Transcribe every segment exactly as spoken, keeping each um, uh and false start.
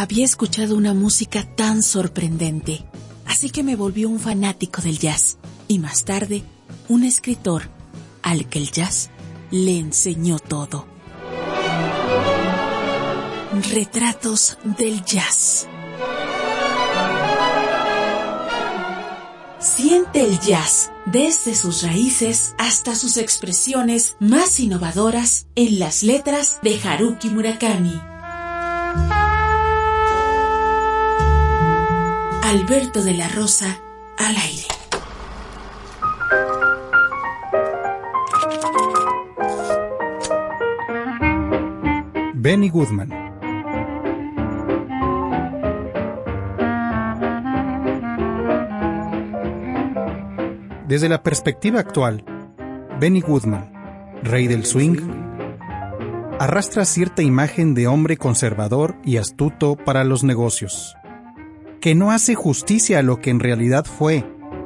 había escuchado una música tan sorprendente, así que me volví un fanático del jazz y más tarde un escritor al que el jazz le enseñó todo. Retratos del jazz. Siente el jazz desde sus raíces hasta sus expresiones más innovadoras en las letras de Haruki Murakami. Alberto de la Rosa al aire. Benny Goodman. Desde la perspectiva actual, Benny Goodman, rey del swing, arrastra cierta imagen de hombre conservador y astuto para los negocios, que no hace justicia a lo que en realidad fue.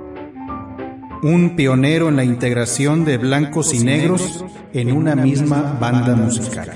Un pionero en la integración de blancos y negros en una misma banda musical.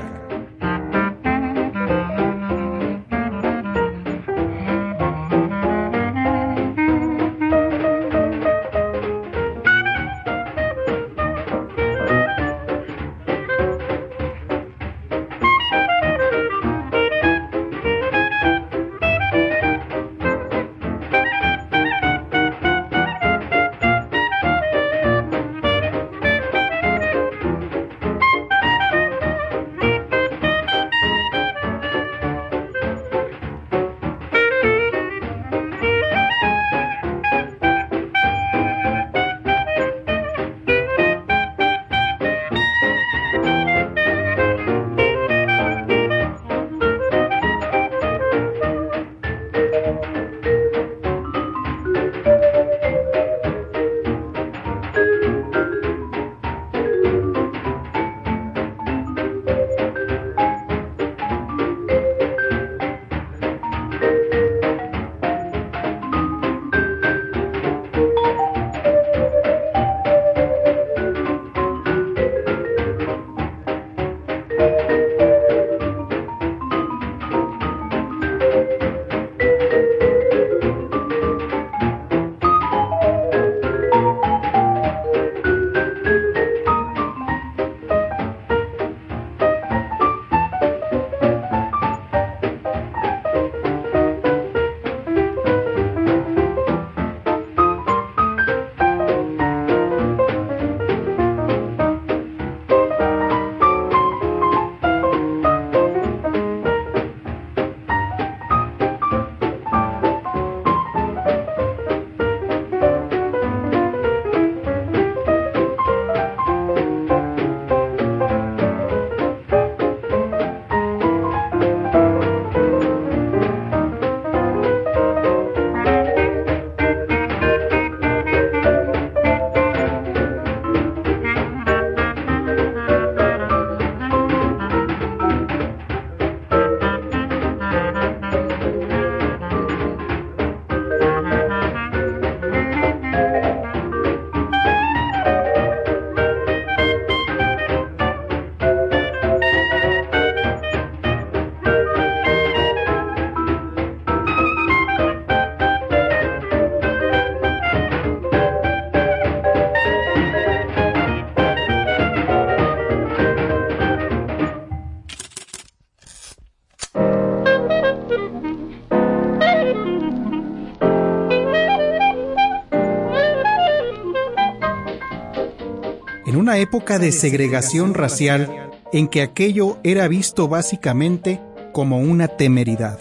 Una época de segregación racial en que aquello era visto básicamente como una temeridad.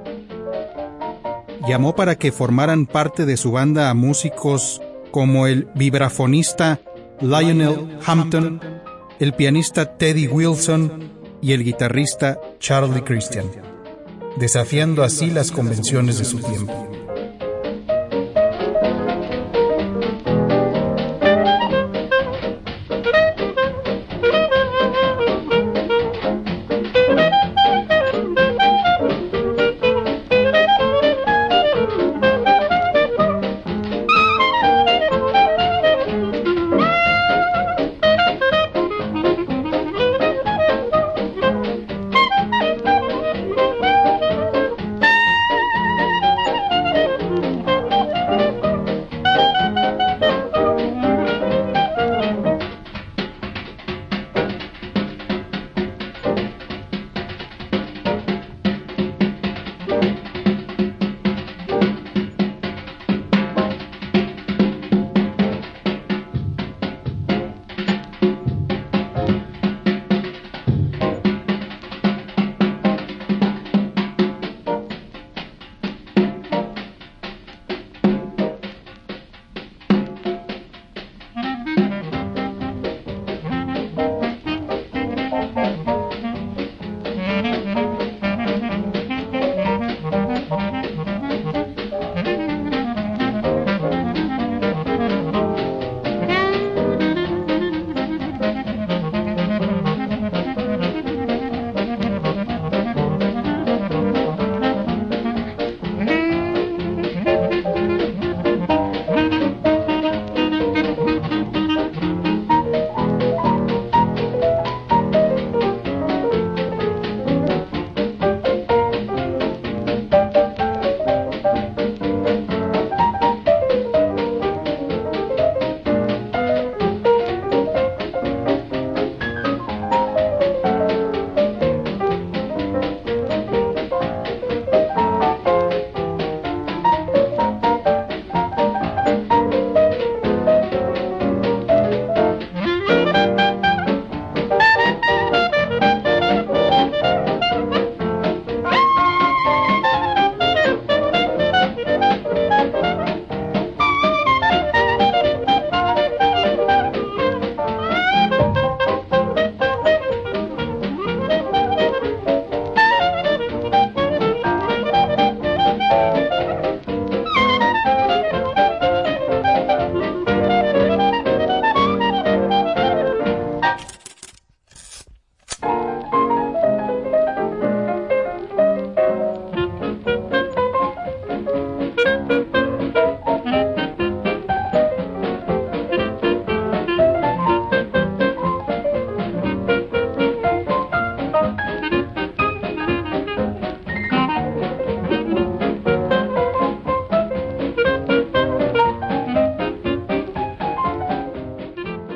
Llamó para que formaran parte de su banda a músicos como el vibrafonista Lionel Hampton, el pianista Teddy Wilson y el guitarrista Charlie Christian, desafiando así las convenciones de su tiempo.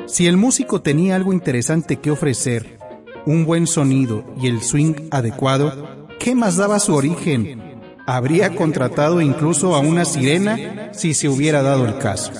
Si el músico tenía algo interesante que ofrecer, un buen sonido y el swing adecuado, ¿qué más daba su origen? Habría contratado incluso a una sirena si se hubiera dado el caso.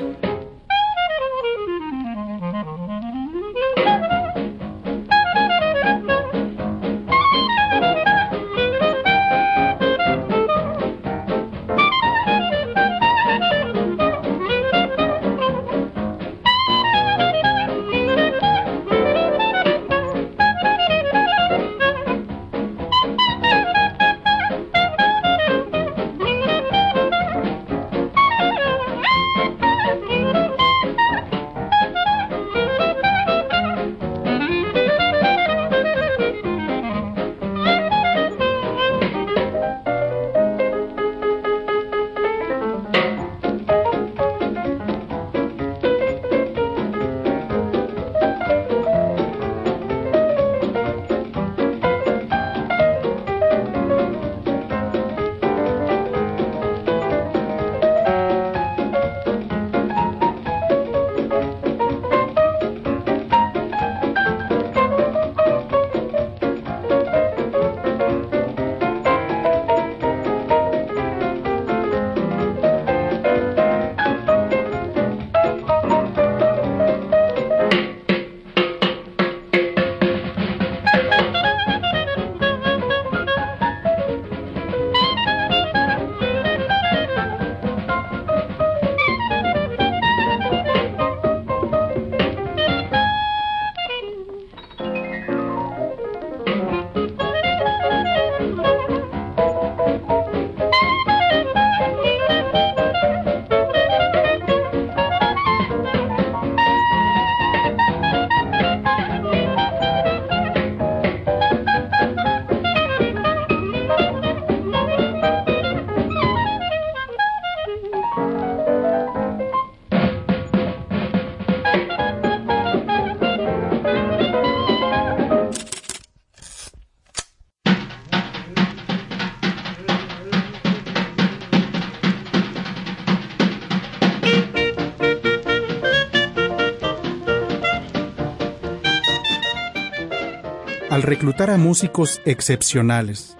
Al reclutar a músicos excepcionales,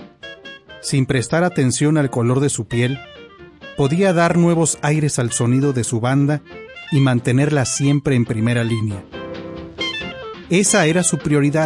sin prestar atención al color de su piel, podía dar nuevos aires al sonido de su banda y mantenerla siempre en primera línea. Esa era su prioridad.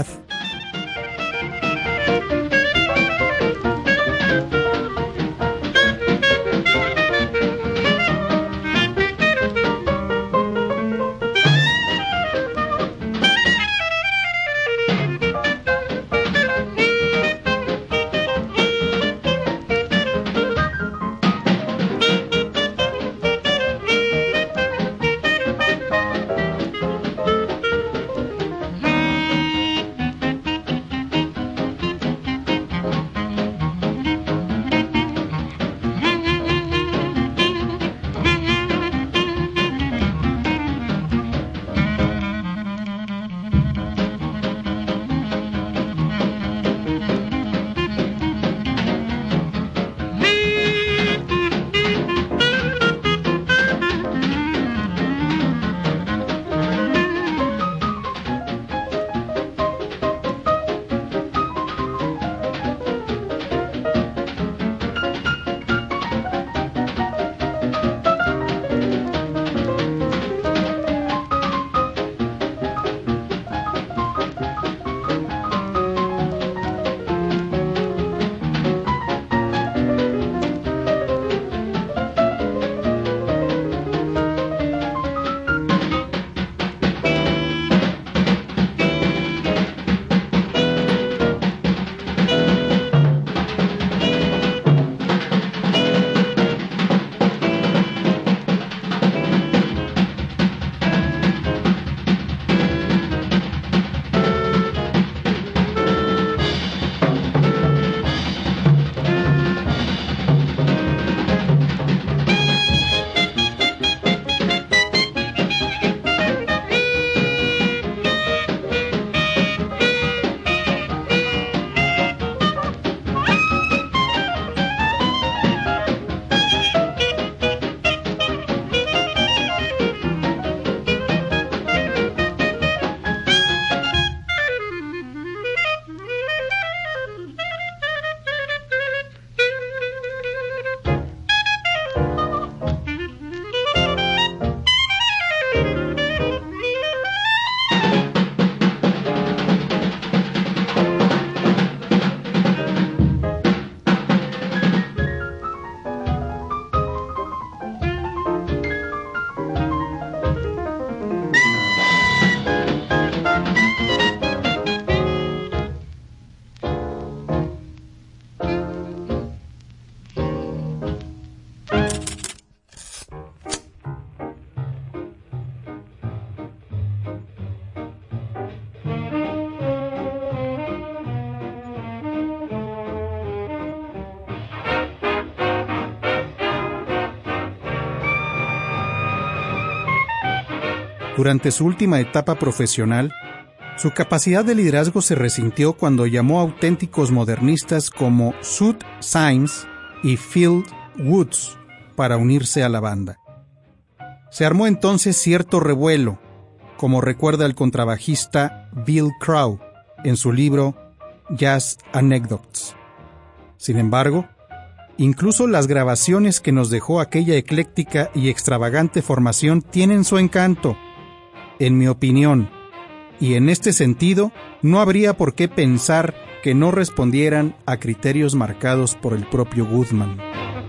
Durante su última etapa profesional, su capacidad de liderazgo se resintió cuando llamó a auténticos modernistas como Sud Symes y Phil Woods para unirse a la banda. Se armó entonces cierto revuelo, como recuerda el contrabajista Bill Crow en su libro Jazz Anecdotes. Sin embargo, incluso las grabaciones que nos dejó aquella ecléctica y extravagante formación tienen su encanto, en mi opinión, y en este sentido no habría por qué pensar que no respondieran a criterios marcados por el propio Goodman.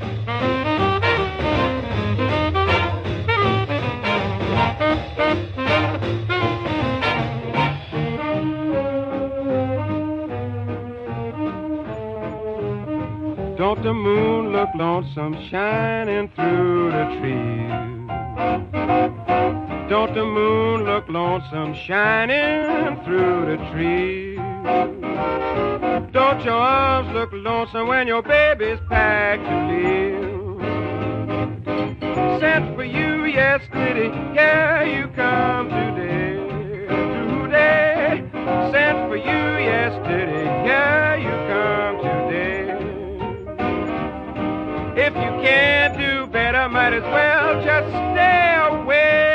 Don't the moon look lonesome shining through the trees? Don't the moon look lonesome shining through the trees? Don't your arms look lonesome when your baby's packed to leave? Sent for you yesterday, here you come today. Today, sent for you yesterday, here you come today. If you can't do better, might as well just stay away.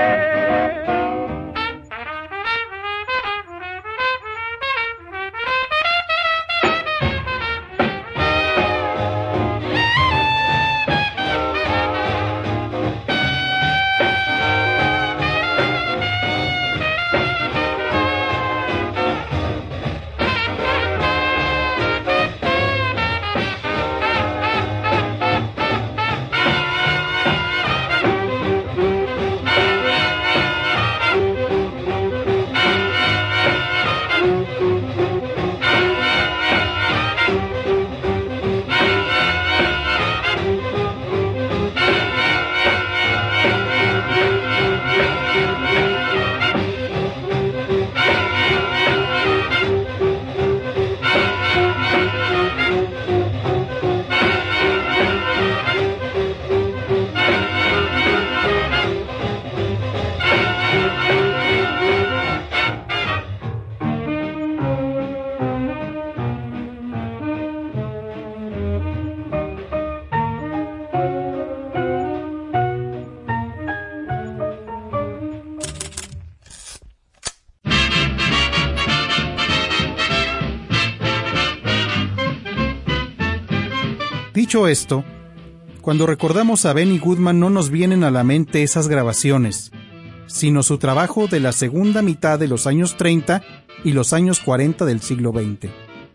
Dicho esto, cuando recordamos a Benny Goodman no nos vienen a la mente esas grabaciones, sino su trabajo de la segunda mitad de los años treinta y los años cuarenta del siglo veinte.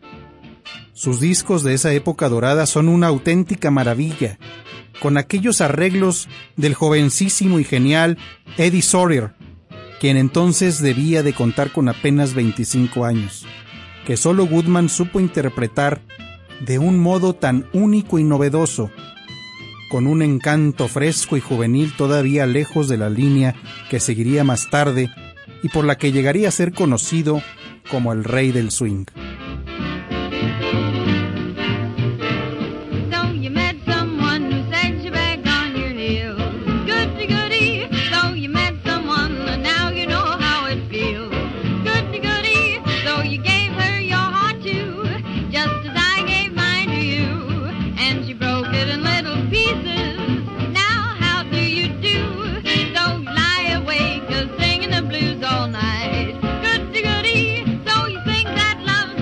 Sus discos de esa época dorada son una auténtica maravilla, con aquellos arreglos del jovencísimo y genial Eddie Sawyer, quien entonces debía de contar con apenas veinticinco años, que solo Goodman supo interpretar de un modo tan único y novedoso, con un encanto fresco y juvenil todavía lejos de la línea que seguiría más tarde y por la que llegaría a ser conocido como el rey del swing. Singing the blues all night. Goody, goody, so you think that love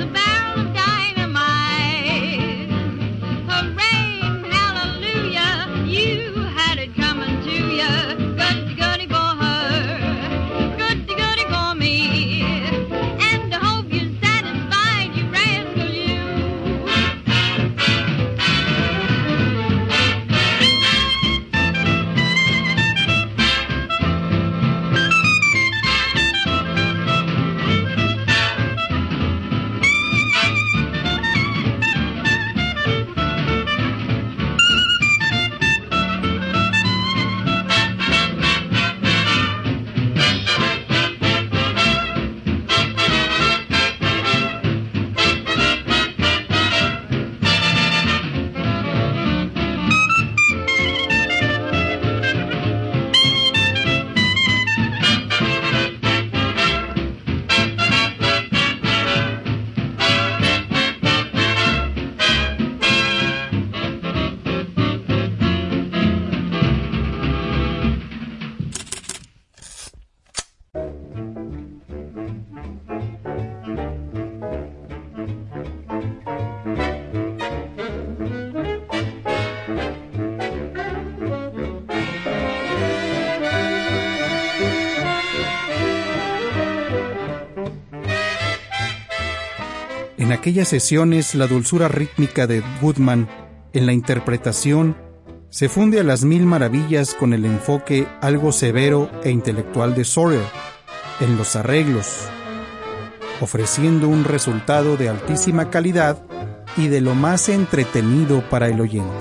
En aquellas sesiones, la dulzura rítmica de Goodman en la interpretación se funde a las mil maravillas con el enfoque algo severo e intelectual de Sawyer en los arreglos, ofreciendo un resultado de altísima calidad y de lo más entretenido para el oyente.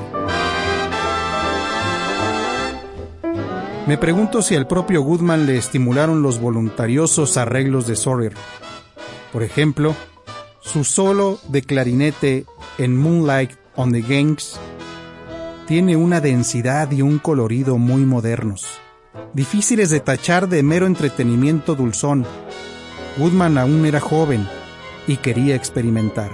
Me pregunto si al propio Goodman le estimularon los voluntariosos arreglos de Sawyer. Por ejemplo, su solo de clarinete en Moonlight on the Ganges tiene una densidad y un colorido muy modernos, difíciles de tachar de mero entretenimiento dulzón. Goodman aún era joven y quería experimentar.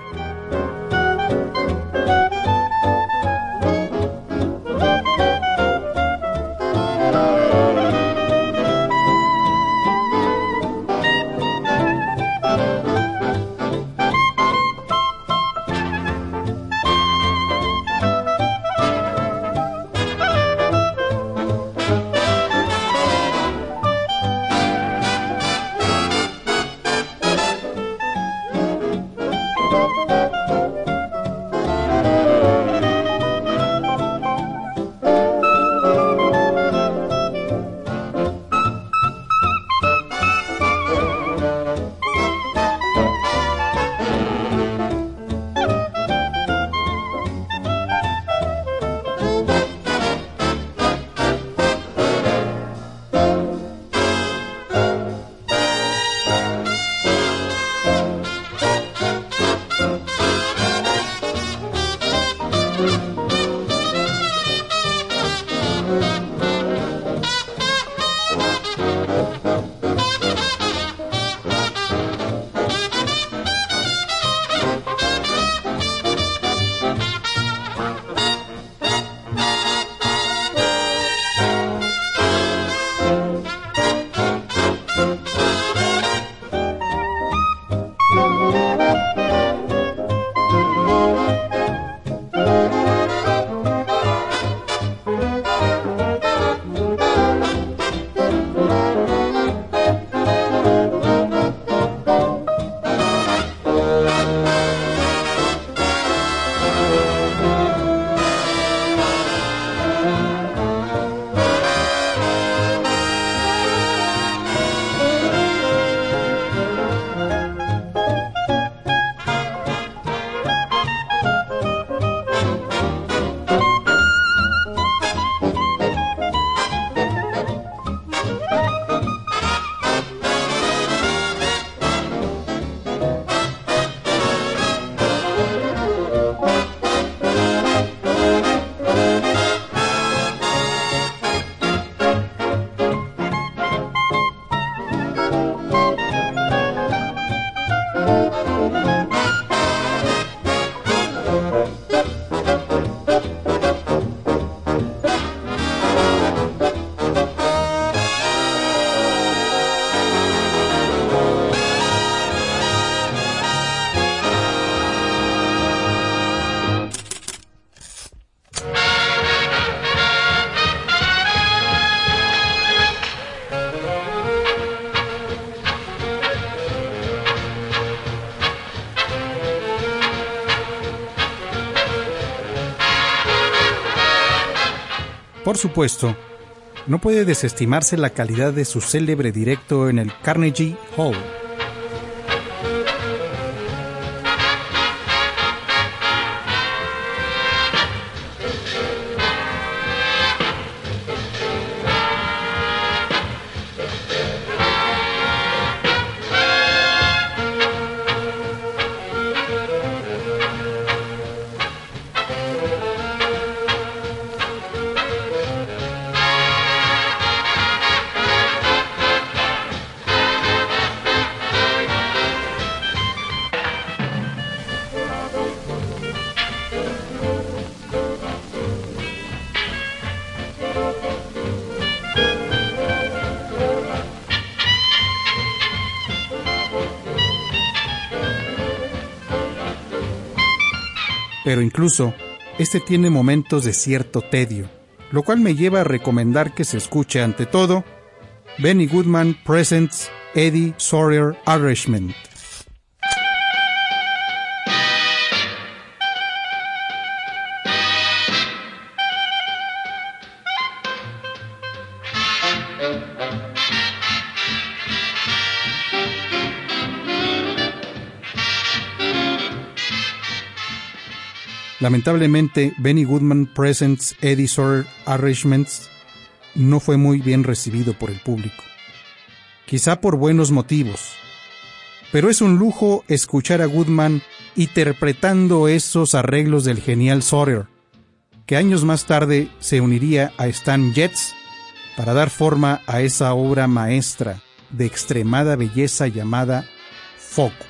Por supuesto, no puede desestimarse la calidad de su célebre directo en el Carnegie Hall. Pero incluso, este tiene momentos de cierto tedio, lo cual me lleva a recomendar que se escuche ante todo Benny Goodman Presents Eddie Sawyer Arrangement. Lamentablemente, Benny Goodman Presents Eddie Sauer Arrangements no fue muy bien recibido por el público. Quizá por buenos motivos, pero es un lujo escuchar a Goodman interpretando esos arreglos del genial Sauter, que años más tarde se uniría a Stan Getz para dar forma a esa obra maestra de extremada belleza llamada Focus.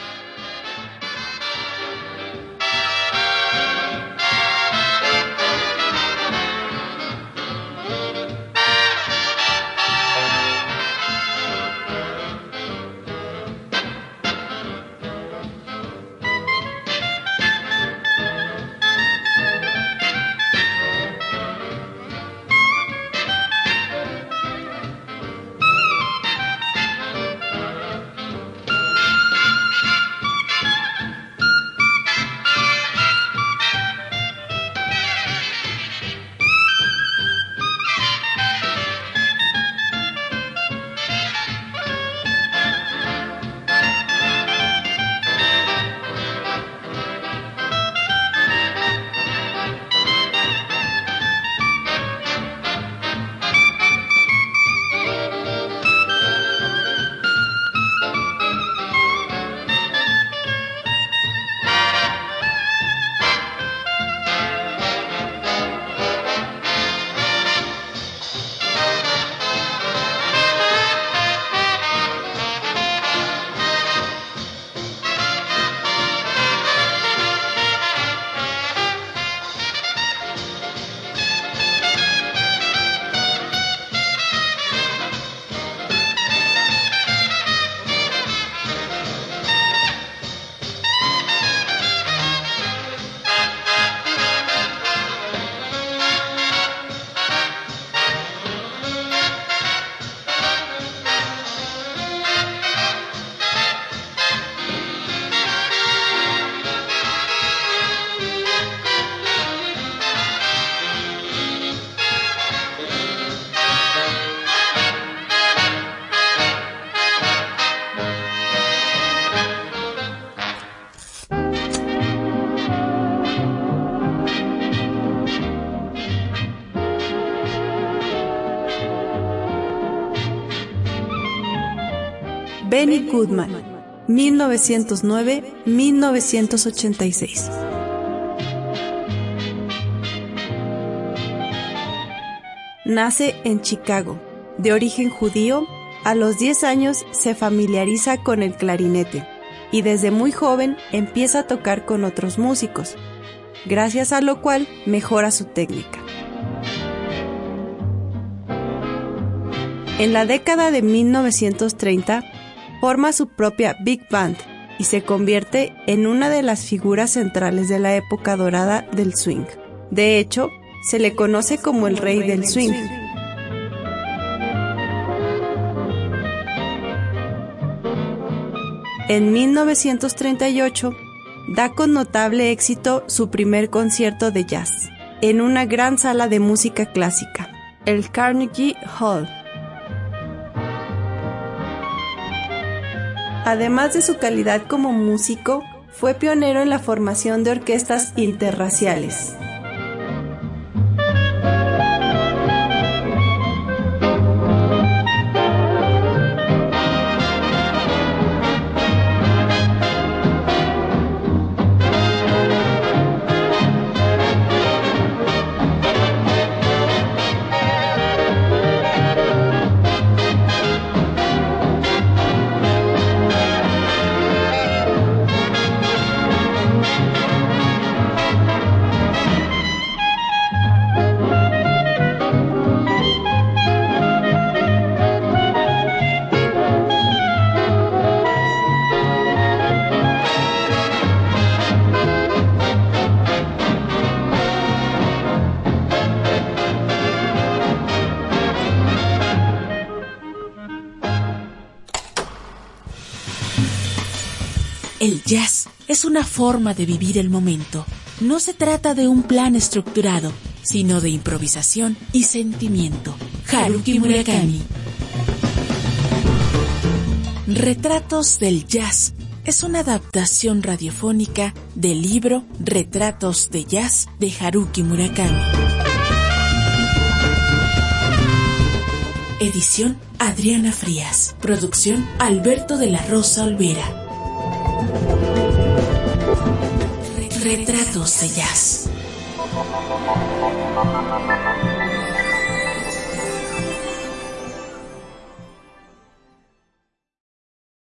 Benny Goodman, mil novecientos nueve a mil novecientos ochenta y seis. Nace en Chicago, de origen judío. A los diez años se familiariza con el clarinete y desde muy joven empieza a tocar con otros músicos, gracias a lo cual mejora su técnica. En la década de mil novecientos treinta, forma su propia Big Band y se convierte en una de las figuras centrales de la época dorada del swing. De hecho, se le conoce como el rey del swing. En mil novecientos treinta y ocho, da con notable éxito su primer concierto de jazz, en una gran sala de música clásica, el Carnegie Hall. Además de su calidad como músico, fue pionero en la formación de orquestas interraciales. El jazz es una forma de vivir el momento. No se trata de un plan estructurado, sino de improvisación y sentimiento. Haruki Murakami. Retratos del Jazz es una adaptación radiofónica del libro Retratos de Jazz de Haruki Murakami. Edición Adriana Frías. Producción Alberto de la Rosa Olvera. Retratos de Jazz.